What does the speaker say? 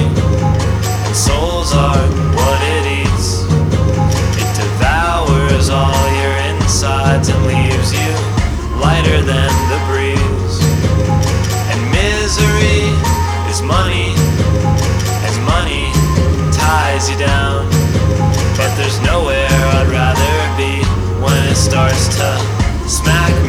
and souls are what it eats. It devours all your insides and leaves you lighter than the breeze. And misery is money, and money ties you down. But there's nowhere I'd rather be when it starts to smack